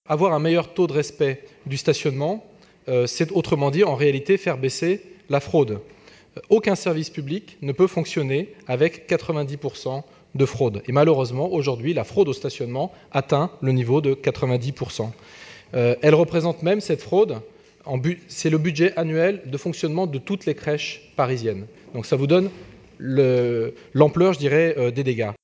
avoir un meilleur taux de respect du stationnement, c'est autrement dit, en réalité, faire baisser la fraude. Aucun service public ne peut fonctionner avec 90 % de fraude. Et malheureusement, aujourd'hui, la fraude au stationnement atteint le niveau de 90 %. Elle représente même, cette fraude, c'est le budget annuel de fonctionnement de toutes les crèches parisiennes. Donc ça vous donne l'ampleur, je dirais, des dégâts.